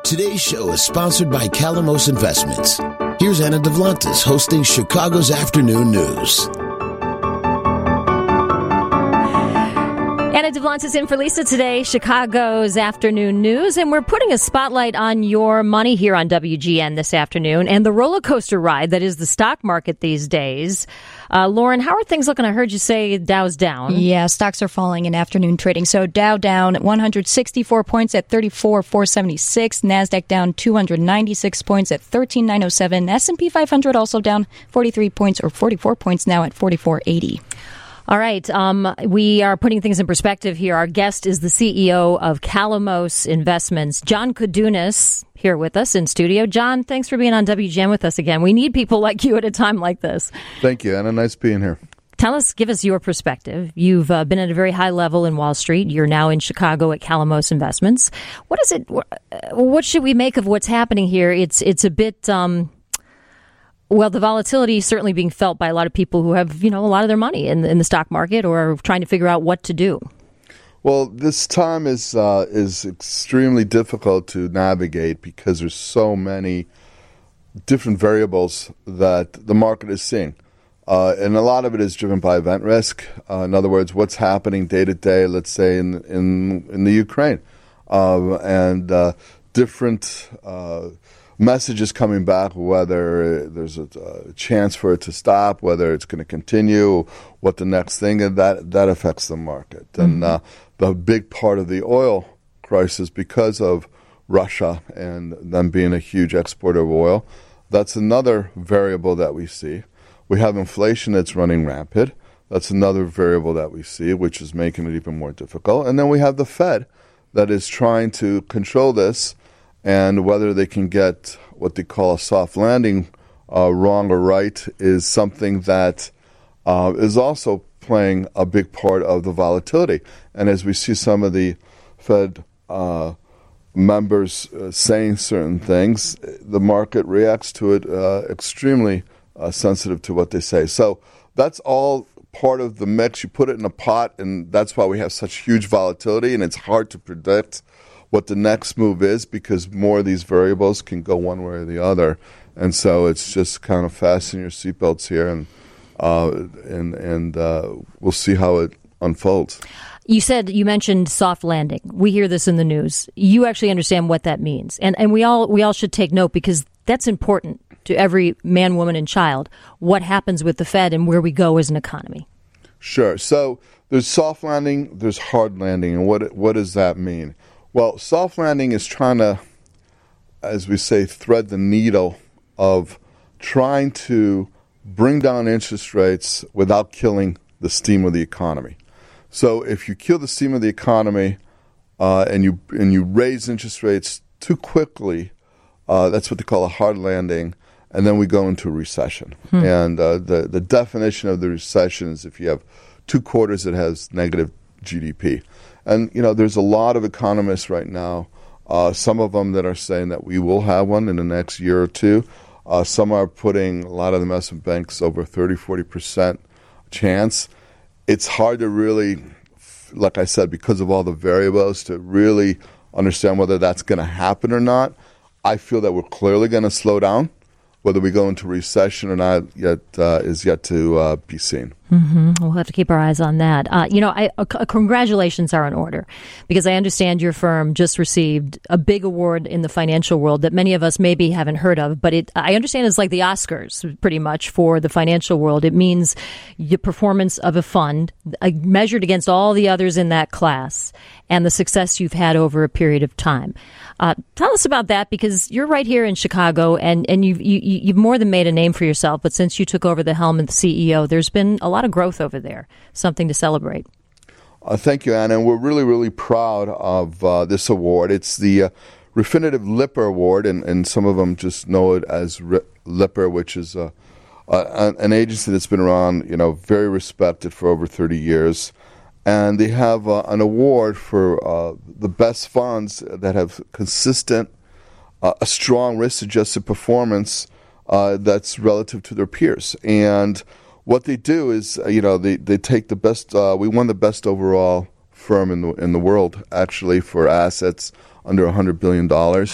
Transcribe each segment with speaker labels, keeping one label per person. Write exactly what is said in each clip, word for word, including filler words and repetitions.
Speaker 1: Today's show is sponsored by Calamos Investments. Here's Anna Devlantis hosting Chicago's Afternoon News.
Speaker 2: Anna Devlantis in for Lisa today, Chicago's Afternoon News, and we're putting a spotlight on your money here on W G N this afternoon and the roller coaster ride that is the stock market these days. Uh, Lauren, how are things looking? I heard you say Dow's down.
Speaker 3: Yeah, stocks are falling in afternoon trading. So Dow down one hundred sixty-four points at thirty-four thousand four hundred seventy-six. NASDAQ down two hundred ninety-six points at thirteen thousand nine hundred seven. S and P five hundred also down forty-three points or forty-four points now at forty-four eighty.
Speaker 2: All right. Um, we are putting things in perspective here. Our guest is the C E O of Calamos Investments, John Koudounis, here with us in studio. John, thanks for being on W G N with us again. We need people like you at a time like this.
Speaker 4: Thank you, Anna. Nice being here.
Speaker 2: Tell us, give us your perspective. You've uh, been at a very high level in Wall Street. You're now in Chicago at Calamos Investments. What is it? What should we make of what's happening here? It's it's a bit. Um, Well, the volatility is certainly being felt by a lot of people who have, you know, a lot of their money in, in the stock market or are trying to figure out what to do.
Speaker 4: Well, this time is uh, is extremely difficult to navigate because there's so many different variables that the market is seeing. Uh, and a lot of it is driven by event risk. Uh, in other words, what's happening day to day, let's say, in in, in the Ukraine. Uh, and uh, different uh messages coming back, whether there's a, a chance for it to stop, whether it's going to continue, what the next thing is, that that affects the market. Mm-hmm. And uh, the big part of the oil crisis, because of Russia and them being a huge exporter of oil, that's another variable that we see. We have inflation that's running rampant. That's another variable that we see, which is making it even more difficult. And then we have the Fed that is trying to control this, and whether they can get what they call a soft landing uh, wrong or right is something that uh, is also playing a big part of the volatility. And as we see some of the Fed uh, members uh, saying certain things, the market reacts to it uh, extremely uh, sensitive to what they say. So that's all part of the mix. You put it in a pot, and that's why we have such huge volatility, and it's hard to predict what the next move is because more of these variables can go one way or the other. And so it's just kind of fasten your seatbelts here, and uh, and and uh, we'll see how it unfolds.
Speaker 2: You said, you mentioned soft landing. We hear this in the news. You actually understand what that means. And and we all we all should take note because that's important to every man, woman, and child, what happens with the Fed and where we go as an economy.
Speaker 4: Sure. So there's soft landing, there's hard landing. And what what does that mean? Well, soft landing is trying to, as we say, thread the needle of trying to bring down interest rates without killing the steam of the economy. So if you kill the steam of the economy uh, and you and you raise interest rates too quickly, uh, that's what they call a hard landing, and then we go into a recession. Hmm. And uh, the, the definition of the recession is if you have two quarters that has negative G D P. And, you know, there's a lot of economists right now, uh, some of them that are saying that we will have one in the next year or two. Uh, some are putting a lot of the investment banks over thirty, forty percent chance. It's hard to really, like I said, because of all the variables, to really understand whether that's going to happen or not. I feel that we're clearly going to slow down. Whether we go into recession or not yet uh, is yet to uh, be seen.
Speaker 2: Mm-hmm. We'll have to keep our eyes on that. Uh, you know, I, uh, congratulations are in order because I understand your firm just received a big award in the financial world that many of us maybe haven't heard of. But it, I understand it's like the Oscars pretty much for the financial world. It means the performance of a fund uh, measured against all the others in that class and the success you've had over a period of time. Uh, tell us about that because you're right here in Chicago and, and you've, you, you've more than made a name for yourself. But since you took over the helm of the C E O, there's been a lot of growth over there, something to celebrate.
Speaker 4: Uh, thank you, Anna. And we're really, really proud of uh, this award. It's the uh, Refinitiv Lipper Award, and, and some of them just know it as R- Lipper, which is uh, uh, an agency that's been around, you know, very respected for over thirty years. And they have uh, an award for uh, the best funds that have consistent, uh, a strong risk-adjusted performance uh, that's relative to their peers. And what they do is, uh, you know, they, they take the best. Uh, we won the best overall firm in the in the world, actually, for assets under one hundred billion dollars.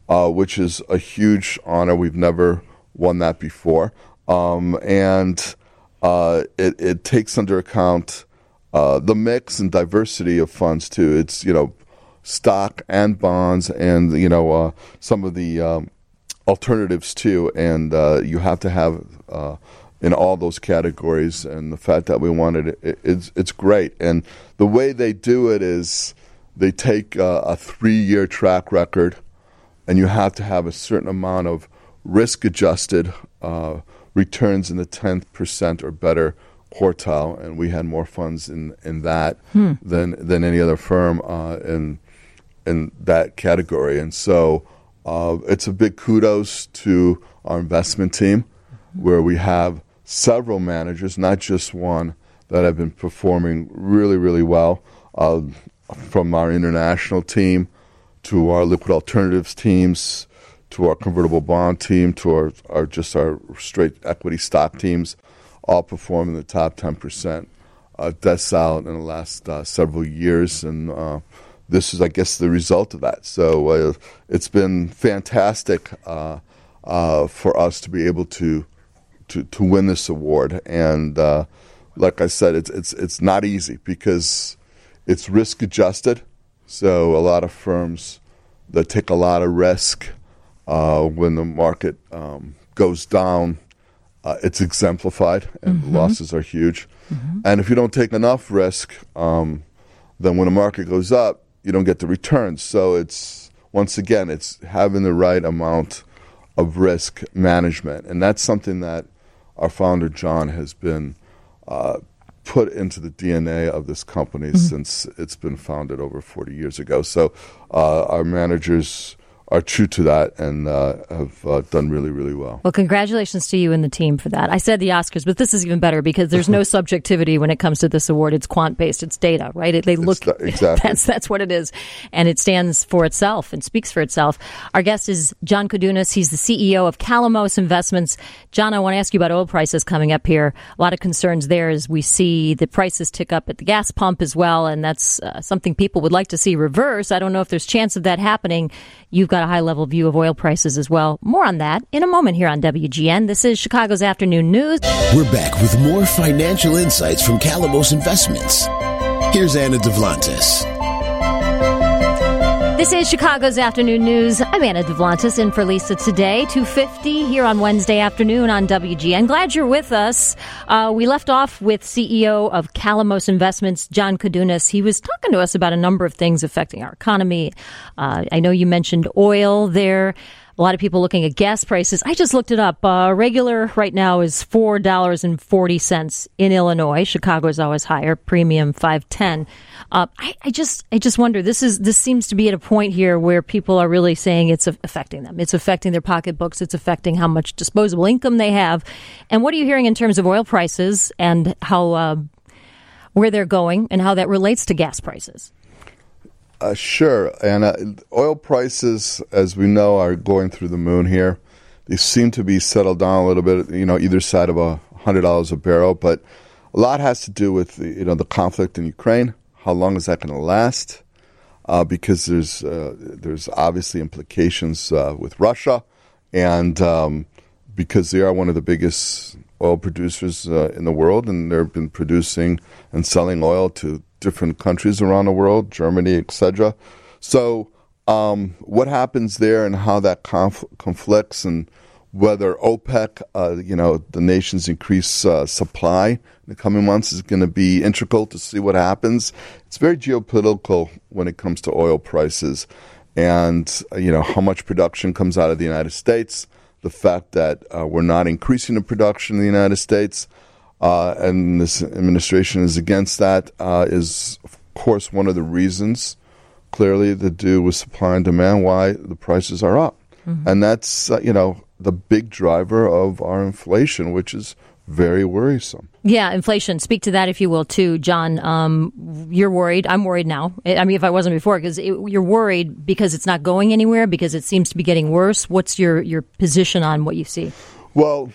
Speaker 4: uh, which is a huge honor. We've never won that before. Um, and uh, it, it takes under account uh, the mix and diversity of funds, too. It's, you know, stock and bonds and, you know, uh, some of the um, alternatives, too. And uh, you have to have uh, in all those categories. And the fact that we wanted it, it it's, it's great. And the way they do it is they take uh, a three-year track record, and you have to have a certain amount of risk-adjusted uh returns in the tenth percent or better quartile, and we had more funds in, in that hmm. than than any other firm uh, in in that category. And so uh, it's a big kudos to our investment team, where we have several managers, not just one, that have been performing really, really well, uh, from our international team to our liquid alternatives teams, to our convertible bond team, to our, our just our straight equity stock teams, all perform in the top ten percent uh, decile in the last uh, several years. And uh, this is, I guess, the result of that. So uh, it's been fantastic uh, uh, for us to be able to to, to win this award. And uh, like I said, it's, it's, it's not easy because it's risk adjusted. So a lot of firms that take a lot of risk, Uh, when the market um, goes down, uh, it's exemplified, and mm-hmm. the losses are huge. Mm-hmm. And if you don't take enough risk, um, then when the market goes up, you don't get the returns. So it's, once again, it's having the right amount of risk management. And that's something that our founder, John, has been uh, put into the D N A of this company mm-hmm. since it's been founded over forty years ago. So uh, our managers are true to that and uh, have uh, done really, really well. Well,
Speaker 2: congratulations to you and the team for that. I said the Oscars, but this is even better because there's no subjectivity when it comes to this award. It's quant-based. It's data, right? It, they look th- exactly. That's that's what it is, and it stands for itself and speaks for itself. Our guest is John Kodunis. He's the C E O of Calamos Investments. John, I want to ask you about oil prices coming up here. A lot of concerns there as we see the prices tick up at the gas pump as well, and that's uh, something people would like to see reverse. I don't know if there's chance of that happening. You've got a high-level view of oil prices as well. More on that in a moment here on W G N. This is Chicago's Afternoon News.
Speaker 1: We're back with more financial insights from Calamos Investments. Here's Anna Devlantis.
Speaker 2: This is Chicago's Afternoon News. I'm Anna Devlantis in for Lisa today, two fifty here on Wednesday afternoon on W G N. Glad you're with us. Uh, we left off with C E O of Calamos Investments, John Kodunis. He was talking to us about a number of things affecting our economy. Uh, I know you mentioned oil there. A lot of people looking at gas prices. I just looked it up. Uh, regular right now is four dollars and forty cents in Illinois. Chicago is always higher. Premium five ten. Uh, I, I just, I just wonder. This is, this seems to be at a point here where people are really saying it's affecting them. It's affecting their pocketbooks. It's affecting how much disposable income they have. And what are you hearing in terms of oil prices and how, uh, where they're going and how that relates to gas prices?
Speaker 4: Uh, sure. And uh, oil prices, as we know, are going through the moon here. They seem to be settled down a little bit, you know, either side of a one hundred dollars a barrel. But a lot has to do with, the, you know, the conflict in Ukraine. How long is that going to last? Uh, because there's uh, there's obviously implications uh, with Russia. And um, because they are one of the biggest oil producers uh, in the world, and they've been producing and selling oil to different countries around the world, Germany, et cetera. So um, what happens there and how that conf- conflicts and whether OPEC, uh, you know, the nations increase uh, supply in the coming months is going to be integral to see what happens. It's very geopolitical when it comes to oil prices and, uh, you know, how much production comes out of the United States, the fact that uh, we're not increasing the production in the United States, Uh, and this administration is against that, uh, is, of course, one of the reasons, clearly, to do with supply and demand, why the prices are up. Mm-hmm. And that's, uh, you know, the big driver of our inflation, which is very worrisome.
Speaker 2: Yeah, inflation. Speak to that, if you will, too, John. Um, you're worried. I'm worried now. I mean, if I wasn't before, because you're worried because it's not going anywhere, because it seems to be getting worse. What's your, your position on what you see?
Speaker 4: Well,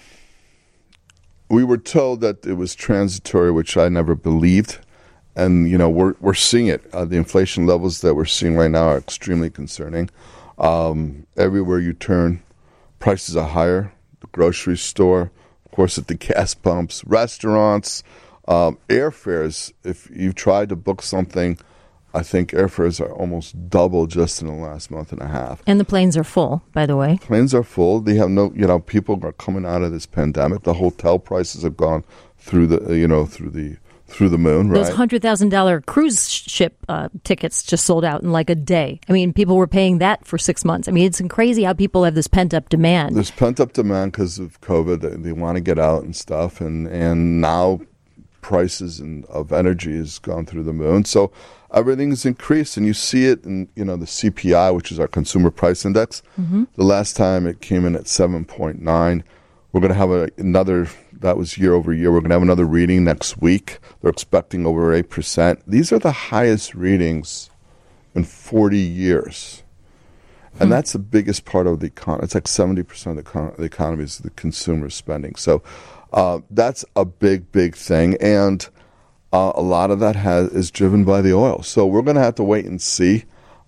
Speaker 4: we were told that it was transitory, which I never believed. And, you know, we're we're seeing it. Uh, the inflation levels that we're seeing right now are extremely concerning. Um, everywhere you turn, prices are higher. The grocery store, of course, at the gas pumps, restaurants, um, airfares. If you've tried to book something, I think airfares are almost double just in the last month and a half.
Speaker 2: And the planes are full, by the way.
Speaker 4: Planes are full. They have no, you know, people are coming out of this pandemic. The hotel prices have gone through the, you know, through the through the moon.
Speaker 2: Those
Speaker 4: right?
Speaker 2: one hundred thousand dollars cruise ship uh, tickets just sold out in like a day. I mean, people were paying that for six months. I mean, it's crazy how people have this pent-up demand.
Speaker 4: There's pent-up demand because of COVID. They, they want to get out and stuff. And, and now prices and, of energy has gone through the moon. So everything's increased. And you see it in, you know, the C P I, which is our consumer price index. Mm-hmm. The last time it came in at seven point nine. We're going to have a, another... That was year over year. We're going to have another reading next week. They're expecting over eight percent. These are the highest readings in forty years. And hmm. that's the biggest part of the economy. It's like seventy percent of the, econ- the economy is the consumer spending. So uh, that's a big, big thing. And uh, a lot of that has, is driven by the oil. So we're going to have to wait and see.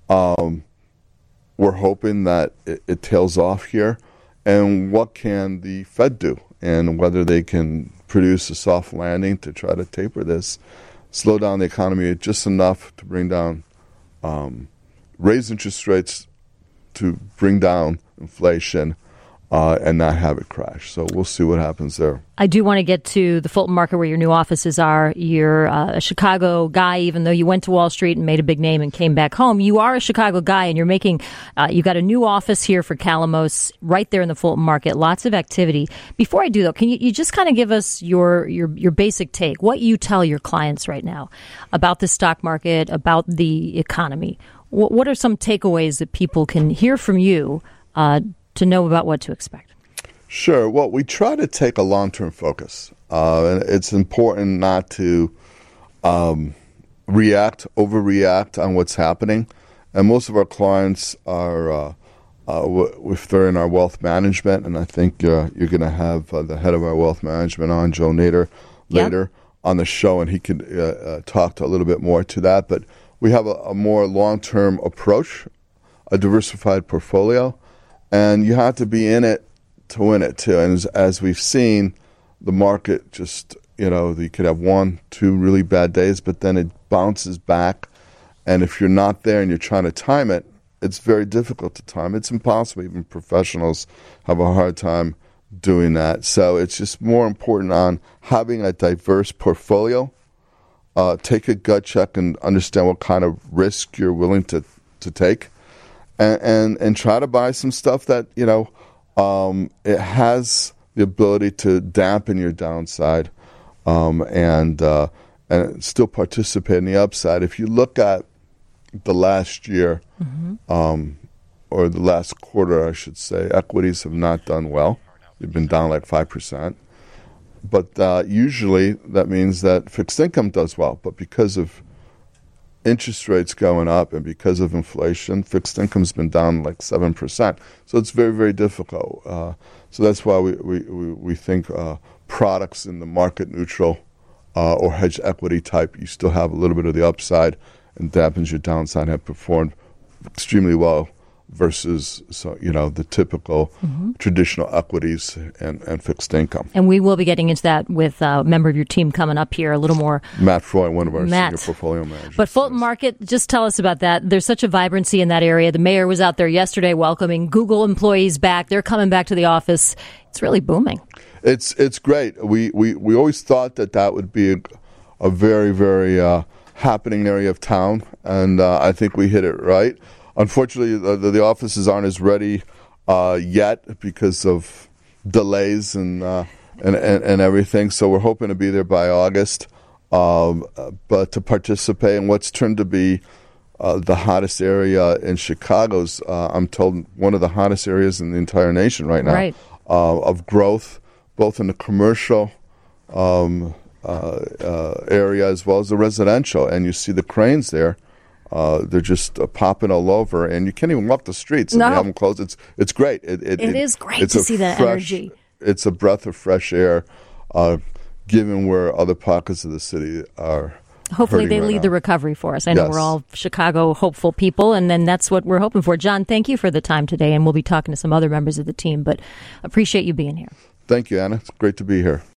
Speaker 4: Um, we're hoping that it, it tails off here. And what can the Fed do? And whether they can produce a soft landing to try to taper this, slow down the economy just enough to bring down, um, raise interest rates to bring down inflation uh, and not have it crash. So we'll see what happens there.
Speaker 2: I do want to get to the Fulton Market where your new offices are. You're uh, a Chicago guy, even though you went to Wall Street and made a big name and came back home. You are a Chicago guy, and you're making, uh, you got a new office here for Calamos right there in the Fulton Market. Lots of activity. Before I do, though, can you, you just kind of give us your, your, your basic take, what you tell your clients right now about the stock market, about the economy? What, what are some takeaways that people can hear from you uh, to know about what to expect?
Speaker 4: Sure. Well, we try to take a long-term focus. Uh, and it's important not to um, react, overreact on what's happening. And most of our clients are, uh, uh, w- if they're in our wealth management, and I think uh, you're going to have uh, the head of our wealth management on, Joe Nader, later yep. on the show, and he could uh, uh, talk to a little bit more to that. But we have a, a more long-term approach, a diversified portfolio, and you have to be in it to win it too. And as, as we've seen, the market just, you know, you could have one, two really bad days, but then it bounces back. And if you're not there and you're trying to time it, it's very difficult to time. It's impossible. Even professionals have a hard time doing that. So it's just more important on having a diverse portfolio. Uh, take a gut check and understand what kind of risk you're willing to, to take. And, and and try to buy some stuff that, you know, um, it has the ability to dampen your downside um, and uh, and still participate in the upside. If you look at the last year, mm-hmm. um, or the last quarter, I should say, equities have not done well. They've been down like five percent. But uh, usually that means that fixed income does well. But because of interest rates going up and because of inflation, fixed income's been down like seven percent. So it's very, very difficult. Uh, so that's why we, we, we, we think uh, products in the market neutral uh, or hedge equity type, you still have a little bit of the upside and dampens your downside, have performed extremely well versus, so you know, the typical mm-hmm. traditional equities and, and fixed income.
Speaker 2: And we will be getting into that with a member of your team coming up here a little more.
Speaker 4: Matt Freud, one of our
Speaker 2: Matt.
Speaker 4: senior portfolio managers.
Speaker 2: But Fulton Market, just tell us about that. There's such a vibrancy in that area. The mayor was out there yesterday welcoming Google employees back. They're coming back to the office. It's really booming.
Speaker 4: It's it's great. We we, we always thought that that would be a, a very, very uh, happening area of town, and uh, I think we hit it right. Unfortunately, the, the offices aren't as ready uh, yet because of delays and, uh, and, and and everything. So we're hoping to be there by August, um, but to participate in what's turned to be uh, the hottest area in Chicago's, uh, I'm told, one of the hottest areas in the entire nation right now
Speaker 2: right.
Speaker 4: Uh, of growth, both in the commercial um, uh, uh, area as well as the residential. And you see the cranes there. Uh, they're just uh, popping all over, and you can't even walk the streets. And
Speaker 2: no.
Speaker 4: they have them closed. It's it's great. It, it,
Speaker 2: it, it is great to see that
Speaker 4: fresh,
Speaker 2: energy.
Speaker 4: It's a breath of fresh air, uh, given where other pockets of the city are
Speaker 2: hopefully they
Speaker 4: right
Speaker 2: lead
Speaker 4: now.
Speaker 2: the recovery for us. I know
Speaker 4: Yes.
Speaker 2: we're all Chicago hopeful people, and then that's what we're hoping for. John, thank you for the time today, and we'll be talking to some other members of the team, but appreciate you being here.
Speaker 4: Thank you, Anna. It's great to be here.